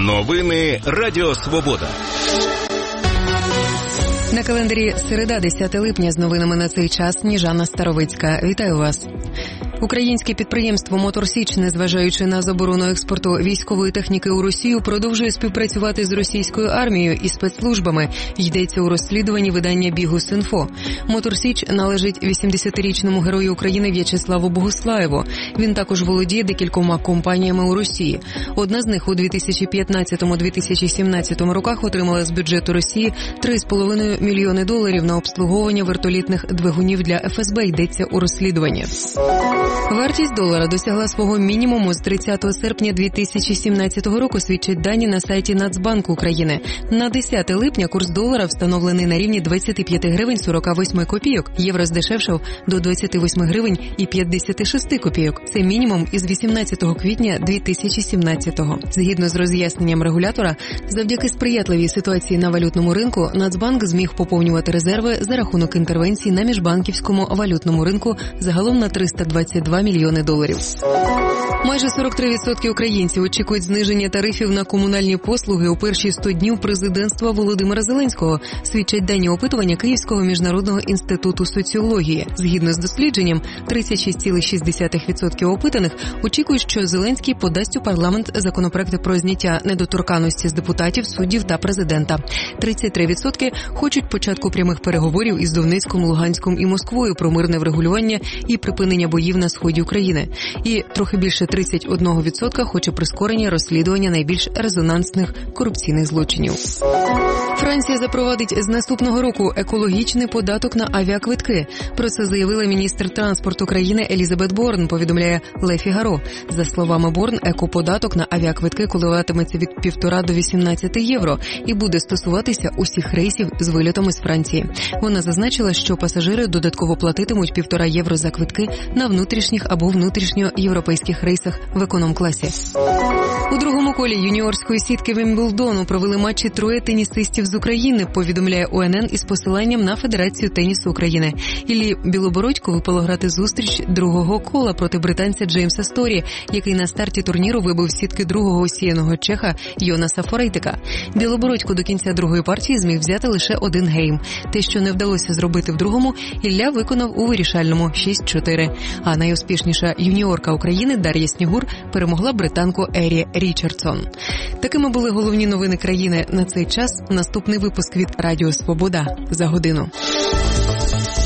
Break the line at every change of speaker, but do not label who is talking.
Новини Радіо Свобода.
На календарі середа, 10 липня, з новинами на цей час Сніжана Старовицька. Вітаю вас. Українське підприємство «Мотор Січ», незважаючи на заборону експорту військової техніки у Росію, продовжує співпрацювати з російською армією і спецслужбами. Йдеться у розслідуванні видання «Бігус.Інфо». «Мотор Січ» належить 80-річному герою України В'ячеславу Богуслаєву. Він також володіє декількома компаніями у Росії. Одна з них у 2015-2017 роках отримала з бюджету Росії $3,5 мільйони на обслуговування вертолітних двигунів для ФСБ, йдеться у розслідуванні. Вартість долара досягла свого мінімуму з 30 серпня 2017 року, свідчать дані на сайті Нацбанку України. На 10 липня курс долара встановлений на рівні 25 гривень 48 копійок. Євро здешевшав до 28 гривень і 56 копійок. Це мінімум із 18 квітня 2017-го. Згідно з роз'ясненням регулятора, завдяки сприятливій ситуації на валютному ринку, Нацбанк зміг поповнювати резерви за рахунок інтервенцій на міжбанківському валютному ринку загалом на $322 мільйони. Майже 43% українців очікують зниження тарифів на комунальні послуги у перші 100 днів президентства Володимира Зеленського, свідчать дані опитування Київського міжнародного інституту соціології. Згідно з дослідженням, 36,6% опитаних очікують, що Зеленський подасть у парламент законопроекти про зняття недоторканності з депутатів, суддів та президента. 33% хочуть початку прямих переговорів із Донецьком, Луганськом і Москвою про мирне врегулювання і припинення боїв на сході України. І трохи більше 31% хоче прискорення розслідування найбільш резонансних корупційних злочинів. Франція запровадить з наступного року екологічний податок на авіаквитки. Про це заявила міністр транспорту країни Елізабет Борн, повідомляє Ле Фігаро. За словами Борн, екоподаток на авіаквитки коливатиметься від 1,5 до 18 євро і буде стосуватися усіх рейсів з вильотами з Франції. Вона зазначила, що пасажири додатково платитимуть 1,5 євро за квитки на внутрішніх або внутрішньоєвропейських рейсах в економ-класі. У другому колі юніорської сітки Вімблдону провели матчі троє тенісистів з України, повідомляє УНН із посиланням на Федерацію тенісу України. Іллі Білобородько випало грати зустріч другого кола проти британця Джеймса Сторі, який на старті турніру вибив з сітки другого осіяного чеха Йонаса Форейтика. Білобородько до кінця другої партії зміг взяти лише один гейм. Те, що не вдалося зробити в другому, Ілля виконав у вирішальному 6-4. А найуспішніша юніорка України Дар'я Снігур перемогла британку Ері Річардсон. Такими були головні новини країни на цей час. Наступний випуск від Радіо Свобода за годину.